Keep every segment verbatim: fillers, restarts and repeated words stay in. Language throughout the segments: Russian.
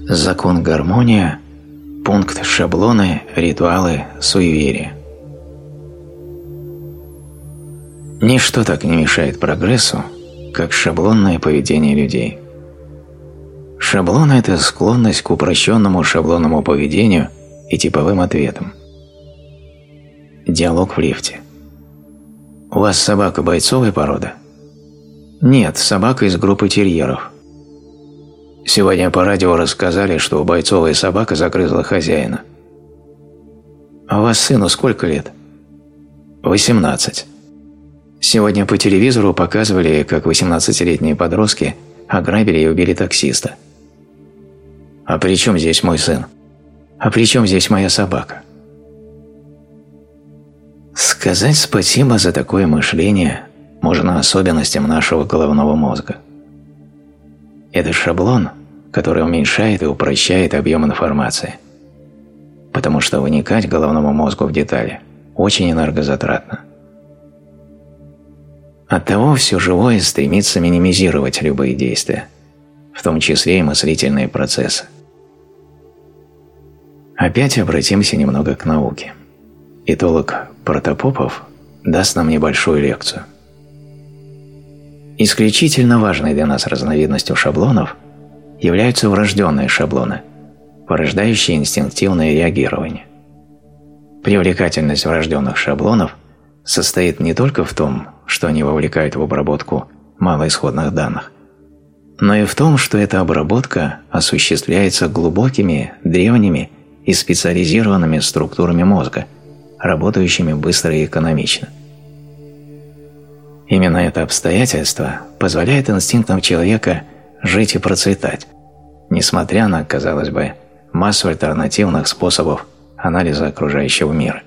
Закон гармония, пункт шаблоны, ритуалы, суеверия. Ничто так не мешает прогрессу, как шаблонное поведение людей. Шаблон – это склонность к упрощенному шаблонному поведению и типовым ответам. Диалог в лифте. У вас собака бойцовой породы? Нет, собака из группы терьеров. Сегодня по радио рассказали, что бойцовая собака загрызла хозяина. А у вас сыну сколько лет? восемнадцать. Сегодня по телевизору показывали, как восемнадцатилетние подростки ограбили и убили таксиста. А при чем здесь мой сын? А при чем здесь моя собака? Сказать спасибо за такое мышление можно особенностям нашего головного мозга. Это шаблон, который уменьшает и упрощает объем информации, потому что вникать головному мозгу в детали очень энергозатратно. Оттого все живое стремится минимизировать любые действия, в том числе и мыслительные процессы. Опять обратимся немного к науке. Этолог Протопопов даст нам небольшую лекцию. Исключительно важной для нас разновидностью шаблонов являются врожденные шаблоны, порождающие инстинктивное реагирование. Привлекательность врожденных шаблонов состоит не только в том, что они вовлекают в обработку мало исходных данных, но и в том, что эта обработка осуществляется глубокими, древними и специализированными структурами мозга, работающими быстро и экономично. Именно это обстоятельство позволяет инстинктам человека жить и процветать, несмотря на, казалось бы, массу альтернативных способов анализа окружающего мира.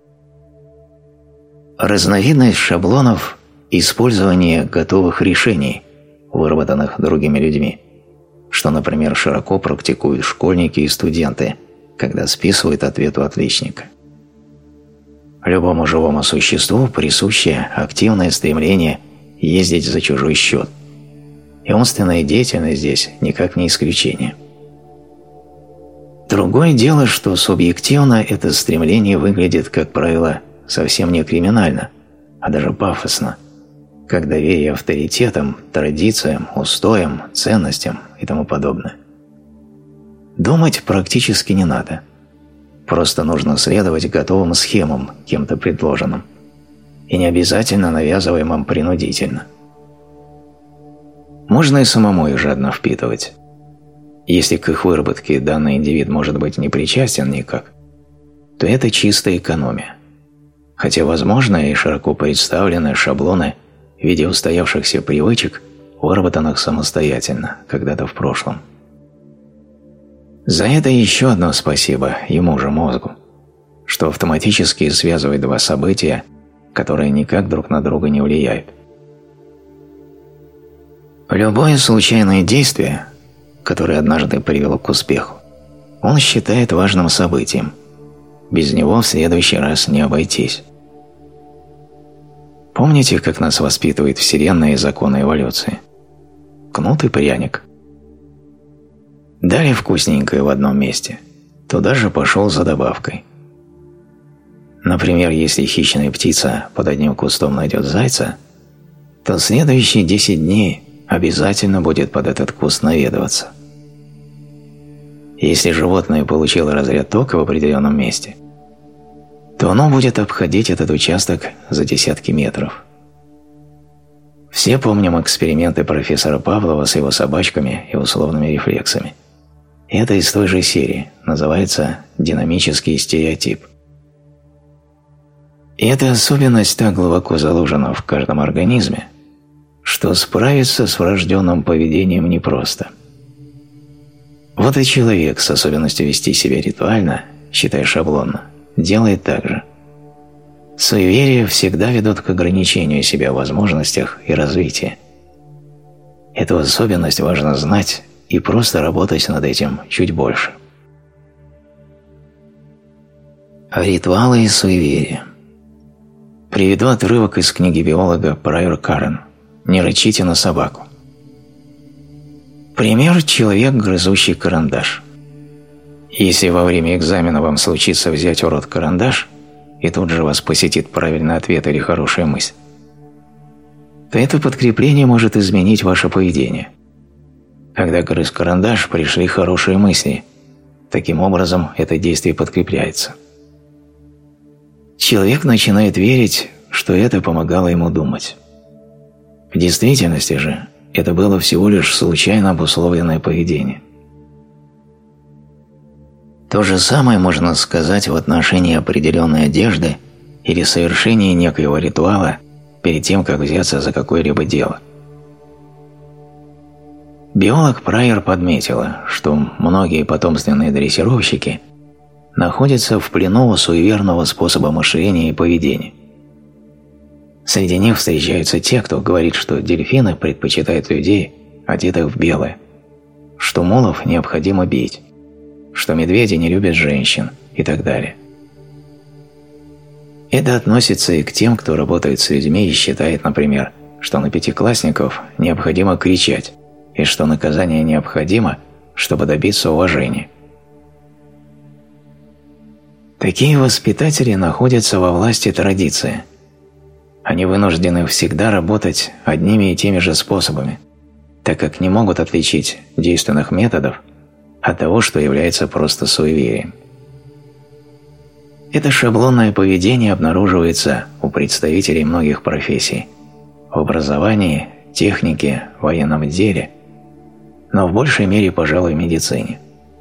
Разновидность шаблонов – использование готовых решений, выработанных другими людьми, что, например, широко практикуют школьники и студенты, когда списывают ответ у отличника. Любому живому существу присуще активное стремление ездить за чужой счет, и умственная деятельность здесь никак не исключение. Другое дело, что субъективно это стремление выглядит, как правило, совсем не криминально, а даже пафосно, как доверие авторитетам, традициям, устоям, ценностям и тому подобное. Думать практически не надо. Просто нужно следовать готовым схемам, кем-то предложенным, и не обязательно навязываемым принудительно. Можно и самому их жадно впитывать. Если к их выработке данный индивид может быть не причастен никак, то это чистая экономия. Хотя возможны и широко представлены шаблоны в виде устоявшихся привычек, выработанных самостоятельно, когда-то в прошлом. За это еще одно спасибо ему же мозгу, что автоматически связывает два события, которые никак друг на друга не влияют. Любое случайное действие, которое однажды привело к успеху, он считает важным событием. Без него в следующий раз не обойтись. Помните, как нас воспитывает Вселенная и законы эволюции? Кнут и пряник. Дали вкусненькое в одном месте, туда же пошел за добавкой. Например, если хищная птица под одним кустом найдет зайца, то следующие десять дней обязательно будет под этот куст наведываться. Если животное получило разряд тока в определенном месте, то оно будет обходить этот участок за десятки метров. Все помним эксперименты профессора Павлова с его собачками и условными рефлексами. Это из той же серии, называется «динамический стереотип». И эта особенность так глубоко заложена в каждом организме, что справиться с врожденным поведением непросто. Вот и человек с особенностью вести себя ритуально, считай шаблонно, делает так же. Суеверия всегда ведут к ограничению себя в возможностях и развитии. Эту особенность важно знать и просто работать над этим чуть больше. Ритуалы и суеверия. Приведу отрывок из книги биолога Прайор Карен «Не рычите на собаку». Пример – человек, грызущий карандаш. Если во время экзамена вам случится взять в рот карандаш, и тут же вас посетит правильный ответ или хорошая мысль, то это подкрепление может изменить ваше поведение. Когда грыз карандаш, пришли хорошие мысли. Таким образом, это действие подкрепляется. Человек начинает верить, что это помогало ему думать. В действительности же, это было всего лишь случайно обусловленное поведение. То же самое можно сказать в отношении определенной одежды или совершения некоего ритуала перед тем, как взяться за какое-либо дело. Биолог Прайер подметила, что многие потомственные дрессировщики находятся в плену у суеверного способа мышления и поведения. Среди них встречаются те, кто говорит, что дельфины предпочитают людей, одетых в белое, что мулов необходимо бить, что медведи не любят женщин и так далее. Это относится и к тем, кто работает с людьми и считает, например, что на пятиклассников необходимо кричать, и что наказание необходимо, чтобы добиться уважения. Такие воспитатели находятся во власти традиции. Они вынуждены всегда работать одними и теми же способами, так как не могут отличить действенных методов от того, что является просто суеверием. Это шаблонное поведение обнаруживается у представителей многих профессий – в образовании, технике, военном деле, но в большей мере, пожалуй, в медицине.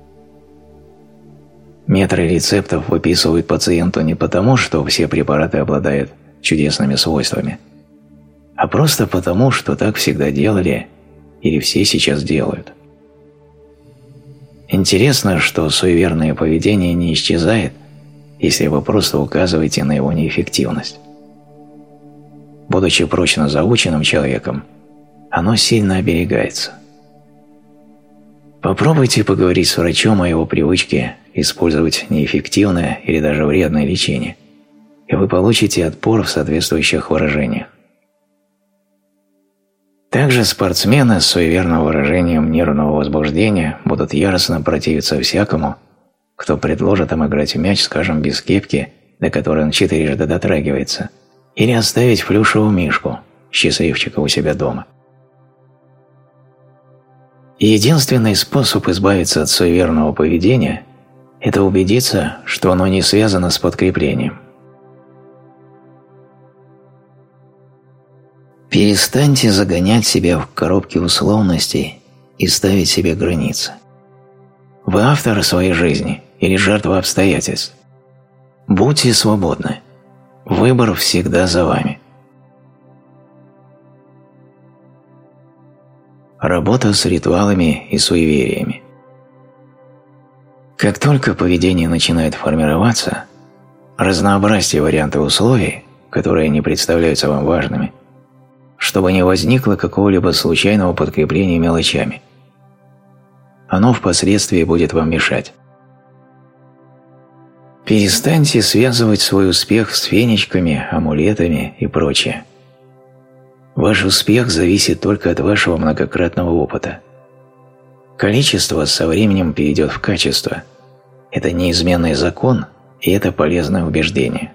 Метры рецептов выписывают пациенту не потому, что все препараты обладают чудесными свойствами, а просто потому, что так всегда делали или все сейчас делают. Интересно, что суеверное поведение не исчезает, если вы просто указываете на его неэффективность. Будучи прочно заученным человеком, оно сильно оберегается. Попробуйте поговорить с врачом о его привычке использовать неэффективное или даже вредное лечение, и вы получите отпор в соответствующих выражениях. Также спортсмены с суеверным выражением нервного возбуждения будут яростно противиться всякому, кто предложит им играть в мяч, скажем, без кепки, до которой он четырежды дотрагивается, или оставить плюшевую мишку, счастливчика, у себя дома. Единственный способ избавиться от суеверного поведения – это убедиться, что оно не связано с подкреплением. Перестаньте загонять себя в коробки условностей и ставить себе границы. Вы автор своей жизни или жертва обстоятельств. Будьте свободны. Выбор всегда за вами. Работа с ритуалами и суевериями. Как только поведение начинает формироваться, разнообразьте варианты условий, которые не представляются вам важными, чтобы не возникло какого-либо случайного подкрепления мелочами. Оно впоследствии будет вам мешать. Перестаньте связывать свой успех с фенечками, амулетами и прочее. Ваш успех зависит только от вашего многократного опыта. Количество со временем перейдет в качество. Это неизменный закон, и это полезное убеждение.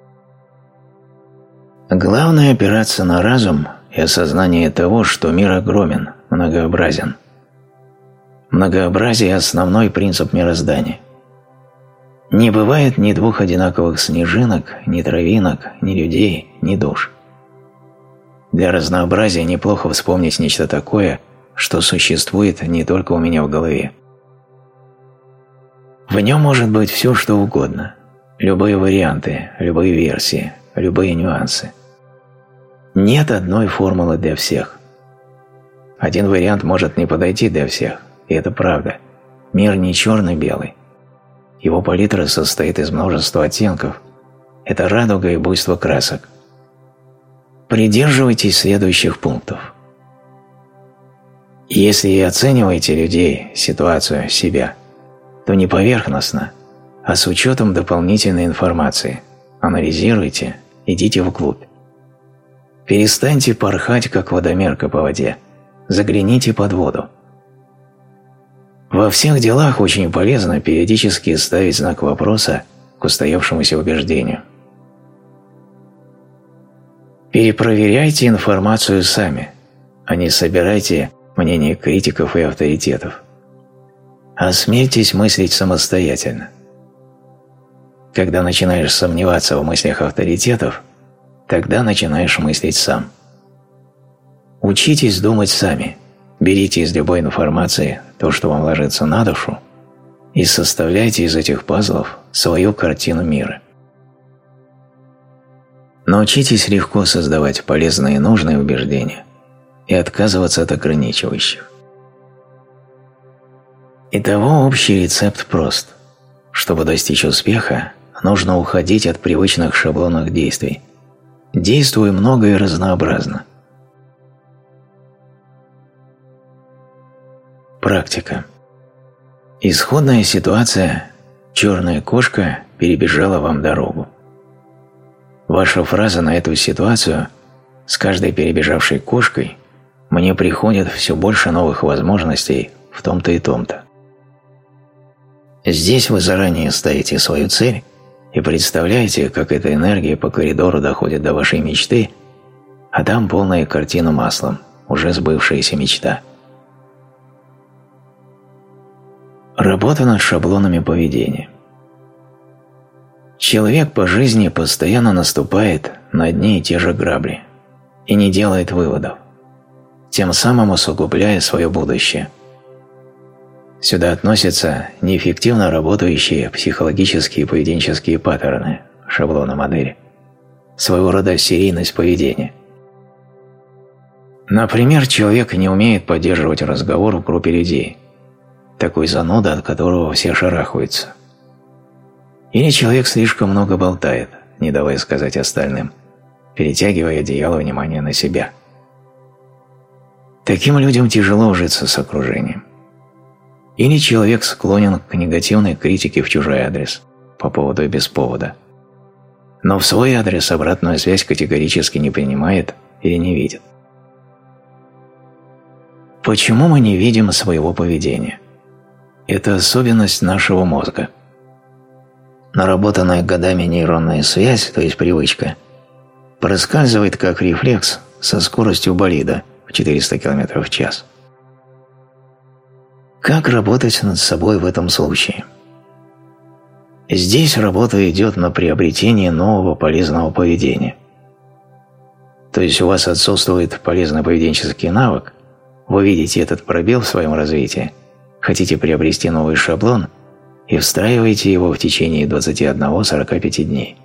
Главное – опираться на разум и осознание того, что мир огромен, многообразен. Многообразие – основной принцип мироздания. Не бывает ни двух одинаковых снежинок, ни травинок, ни людей, ни душ. Для разнообразия неплохо вспомнить нечто такое, что существует не только у меня в голове. В нем может быть все, что угодно, любые варианты, любые версии, любые нюансы. Нет одной формулы для всех. Один вариант может не подойти для всех, и это правда. Мир не черно-белый. Его палитра состоит из множества оттенков. Это радуга и буйство красок. Придерживайтесь следующих пунктов. Если и оцениваете людей, ситуацию, себя, то не поверхностно, а с учетом дополнительной информации. Анализируйте, идите вглубь. Перестаньте порхать, как водомерка по воде. Загляните под воду. Во всех делах очень полезно периодически ставить знак вопроса к устоявшемуся убеждению. Перепроверяйте информацию сами, а не собирайте мнение критиков и авторитетов. Осмельтесь мыслить самостоятельно. Когда начинаешь сомневаться в мыслях авторитетов, тогда начинаешь мыслить сам. Учитесь думать сами, берите из любой информации то, что вам ложится на душу, и составляйте из этих пазлов свою картину мира. Научитесь легко создавать полезные и нужные убеждения и отказываться от ограничивающих. Итого общий рецепт прост. Чтобы достичь успеха, нужно уходить от привычных шаблонных действий. Действуй много и разнообразно. Практика. Исходная ситуация «черная кошка перебежала вам дорогу». Ваша фраза на эту ситуацию «с каждой перебежавшей кошкой мне приходит все больше новых возможностей в том-то и том-то». Здесь вы заранее ставите свою цель и представляете, как эта энергия по коридору доходит до вашей мечты, а там полная картина маслом, уже сбывшаяся мечта. Работа над шаблонами поведения. Человек по жизни постоянно наступает на одни и те же грабли и не делает выводов, тем самым усугубляя свое будущее. Сюда относятся неэффективно работающие психологические и поведенческие паттерны, шаблоны модели, своего рода серийность поведения. Например, человек не умеет поддерживать разговор в группе людей, такой зануда, от которого все шарахаются. Или человек слишком много болтает, не давая сказать остальным, перетягивая одеяло внимания на себя. Таким людям тяжело ужиться с окружением. Или человек склонен к негативной критике в чужой адрес, по поводу и без повода, но в свой адрес обратную связь категорически не принимает или не видит. Почему мы не видим своего поведения? Это особенность нашего мозга. Наработанная годами нейронная связь, то есть привычка, проскальзывает как рефлекс со скоростью болида в четыреста километров в час. Как работать над собой в этом случае? Здесь работа идет на приобретение нового полезного поведения. То есть у вас отсутствует полезный поведенческий навык, вы видите этот пробел в своем развитии, хотите приобрести новый шаблон и встраиваете его в течение двадцати одного — сорока пяти дней.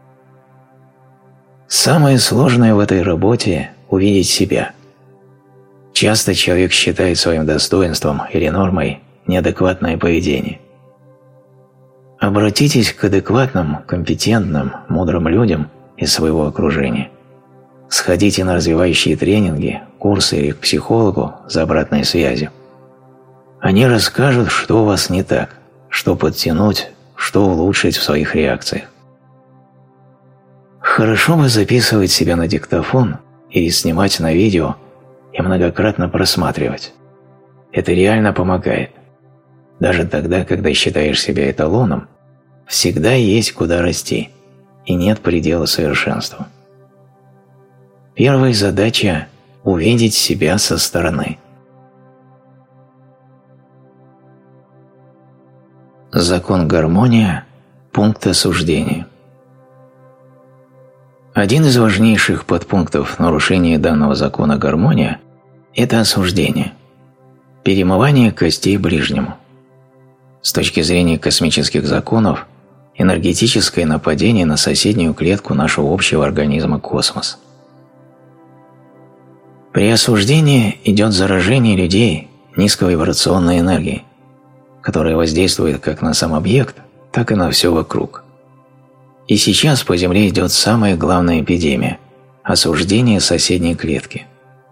Самое сложное в этой работе – увидеть себя. Часто человек считает своим достоинством или нормой неадекватное поведение. Обратитесь к адекватным, компетентным, мудрым людям из своего окружения. Сходите на развивающие тренинги, курсы или к психологу за обратной связью. Они расскажут, что у вас не так, что подтянуть, что улучшить в своих реакциях. Хорошо бы записывать себя на диктофон или снимать на видео и многократно просматривать. Это реально помогает. Даже тогда, когда считаешь себя эталоном, всегда есть куда расти, и нет предела совершенству. Первая задача – увидеть себя со стороны. Закон гармония – пункт осуждения. Один из важнейших подпунктов нарушения данного закона гармония – это осуждение, перемывание костей ближнему. С точки зрения космических законов, энергетическое нападение на соседнюю клетку нашего общего организма космос. При осуждении идет заражение людей низковибрационной энергией, которая воздействует как на сам объект, так и на все вокруг. И сейчас по Земле идет самая главная эпидемия – осуждение соседней клетки.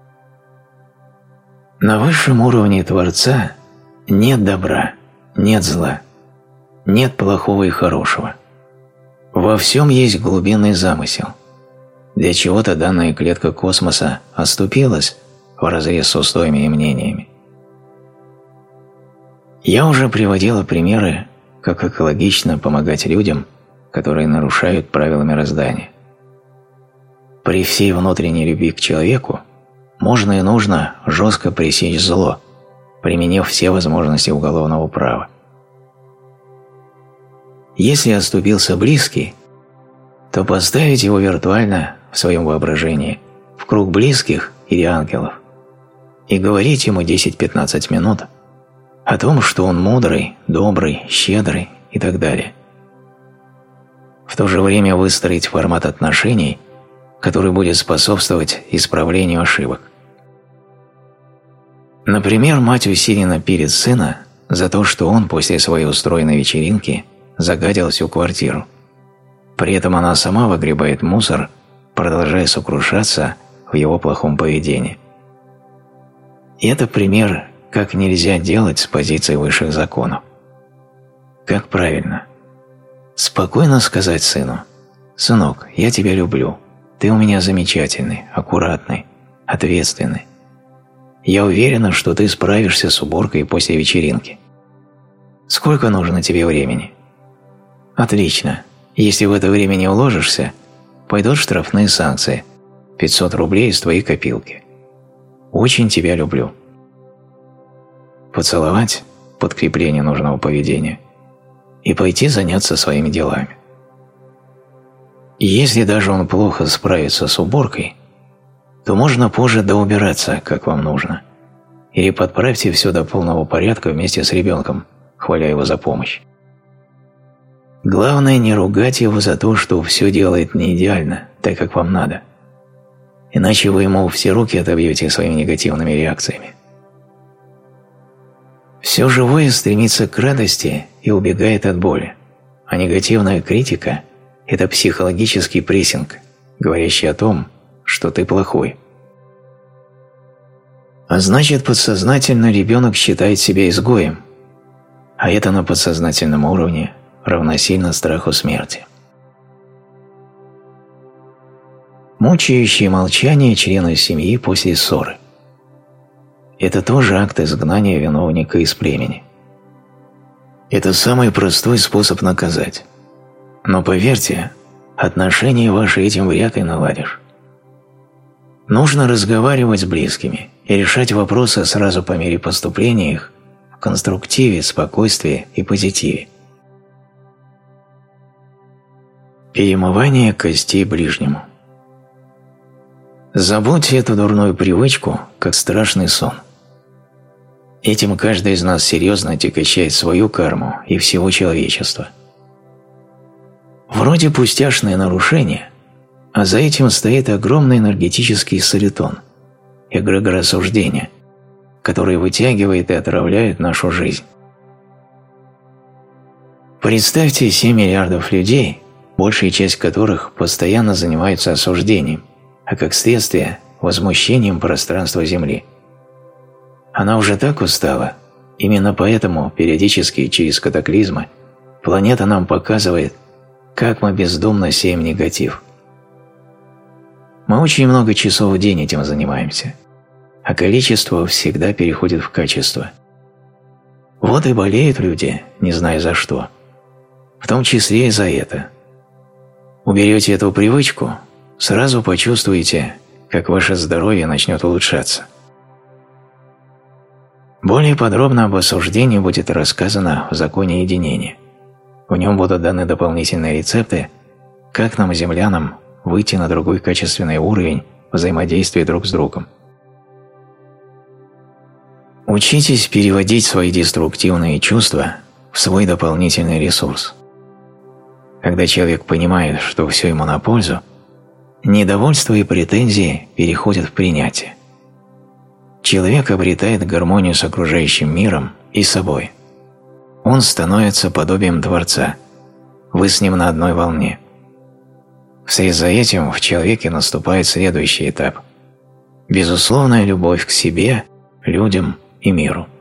На высшем уровне Творца нет добра, нет зла, нет плохого и хорошего. Во всем есть глубинный замысел. Для чего-то данная клетка космоса оступилась вразрез с устоями и мнениями. Я уже приводила примеры, как экологично помогать людям, которые нарушают правила мироздания. При всей внутренней любви к человеку можно и нужно жестко пресечь зло, применив все возможности уголовного права. Если оступился близкий, то поставить его виртуально в своем воображении в круг близких или ангелов и говорить ему десять-пятнадцать минут о том, что он мудрый, добрый, щедрый и так далее. В то же время выстроить формат отношений, который будет способствовать исправлению ошибок. Например, мать усиленно пилит сына за то, что он после своей устроенной вечеринки загадил всю квартиру. При этом она сама выгребает мусор, продолжая сокрушаться в его плохом поведении. И это пример, как нельзя делать с позиции высших законов. Как правильно? Спокойно сказать сыну: «Сынок, я тебя люблю. Ты у меня замечательный, аккуратный, ответственный. Я уверена, что ты справишься с уборкой после вечеринки. Сколько нужно тебе времени?» «Отлично. Если в это время не уложишься, пойдут штрафные санкции. пятьсот рублей из твоей копилки. Очень тебя люблю». Поцеловать – подкрепление нужного поведения. И пойти заняться своими делами. И если даже он плохо справится с уборкой, то можно позже доубираться, как вам нужно. Или подправьте все до полного порядка вместе с ребенком, хваля его за помощь. Главное не ругать его за то, что все делает не идеально, так как вам надо. Иначе вы ему все руки отобьете своими негативными реакциями. Все живое стремится к радости и убегает от боли, а негативная критика – это психологический прессинг, говорящий о том, что ты плохой. А значит, подсознательно ребенок считает себя изгоем, а это на подсознательном уровне равносильно страху смерти. Мучающее молчание члена семьи после ссоры – это тоже акт изгнания виновника из племени. Это самый простой способ наказать. Но поверьте, отношения ваши этим вряд ли наладишь. Нужно разговаривать с близкими и решать вопросы сразу по мере поступления их в конструктиве, спокойствии и позитиве. Перемывание костей ближнему. Забудьте эту дурную привычку, как страшный сон. Этим каждый из нас серьезно отягощает свою карму и всего человечества. Вроде пустяшное нарушение, а за этим стоит огромный энергетический солитон, эгрегор осуждения, который вытягивает и отравляет нашу жизнь. Представьте семь миллиардов людей, большая часть которых постоянно занимаются осуждением, а как следствие – возмущением пространства Земли. Она уже так устала, именно поэтому периодически через катаклизмы планета нам показывает, как мы бездумно сеем негатив. Мы очень много часов в день этим занимаемся, а количество всегда переходит в качество. Вот и болеют люди, не зная за что, в том числе и за это. Уберете эту привычку – сразу почувствуете, как ваше здоровье начнет улучшаться. Более подробно об осуждении будет рассказано в законе единения. В нем будут даны дополнительные рецепты, как нам, землянам, выйти на другой качественный уровень взаимодействия друг с другом. Учитесь переводить свои деструктивные чувства в свой дополнительный ресурс. Когда человек понимает, что все ему на пользу, недовольство и претензии переходят в принятие. Человек обретает гармонию с окружающим миром и собой. Он становится подобием Творца. Вы с ним на одной волне. Вслед за этим в человеке наступает следующий этап – безусловная любовь к себе, людям и миру.